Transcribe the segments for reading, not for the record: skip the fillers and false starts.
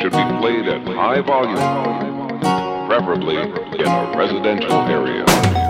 should be played at high volume, preferably in a residential area.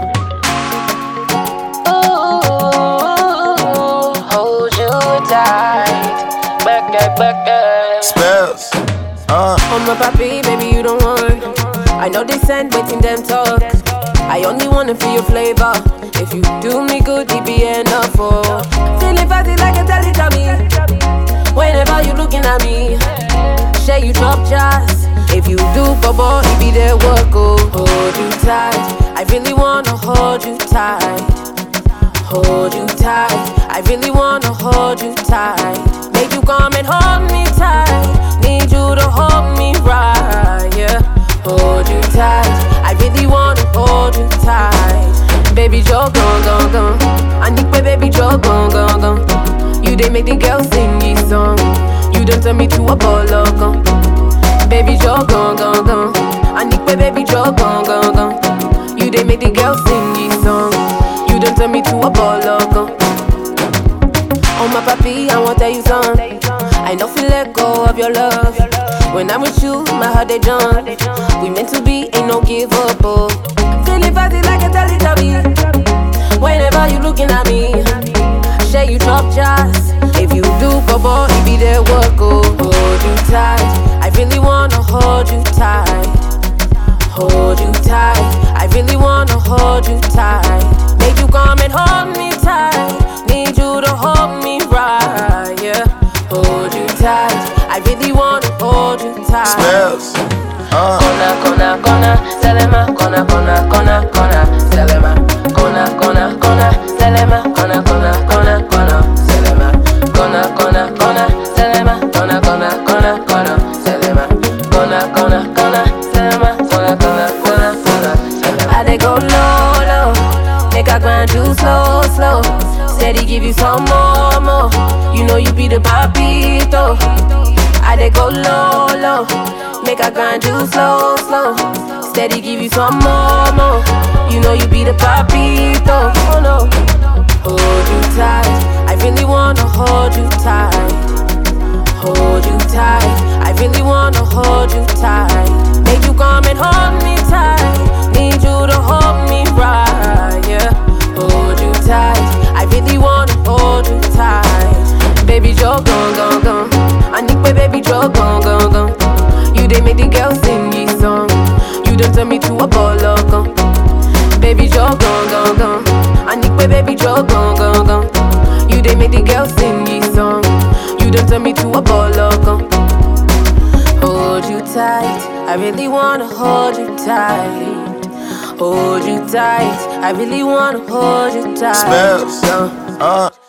Ooh, hold you tight, back. Spells. On my papi, baby, you don't worry. I know they send, waiting them talk. I only wanna feel your flavor. If you do me good, it be enough. Oh, feeling fuzzy like a Teletubby. Whenever you looking at me, share you drop jazz. If you do bobo, it be their work. Oh, hold you tight. I really wanna hold you tight. Hold you tight. I really wanna hold you tight. Make you come and hold me tight. Need you to hold me right, yeah. Hold you tight. I really wanna hold you tight. Baby, Joe, gone. I need my baby Joe, gone. You they make the girls sing this song. You don't turn me to a bolo, gone. Baby, Joe, gone. I need my baby Joe, gone. You they make the girls sing this song. You don't turn me to a bolo, gone. Oh my papi, I wanna tell you something. I know feel let go of your love. When I'm with you, my heart they jump. We meant to be, ain't no give up. Oh, feeling fuzzy like a Teletubby. Whenever you looking at me, share you drop jazz. If you do bobo, it be their work. Oh, hold you tight. I really wanna hold you tight. Hold you tight. I really wanna hold you tight. Make you come and hold me tight. Need you to hold me right, yeah. Hold you tight. I really wanna hold you tight. Spells. Kona, Selema, kona, Selema, kona, Selema, kona, Selema, kona, Selema, kona, Selema, Selema. I dey go low, make I grind you slow. Steady give you some more. You know you be the papito. I dey go low, make I grind you slow. Steady give you some more. You know you be the papito. Oh no, hold you tight. I really wanna hold you tight. Hold you tight. I really wanna hold you tight. Make you come and hold me tight. Need you to hold me right, yeah. Hold you tight. I really wanna hold you tight. Baby Joe, gone. I need my baby Joe, gone. You they make the girls sing this song. You don't turn me to a bolo, gone. Baby Joe, gone. I need my baby Joe, gone. You they make the girls sing this song. You don't turn me to a bolo, gone. Hold you tight. I really wanna hold you tight. Hold you tight. I really wanna hold you tight. Spells.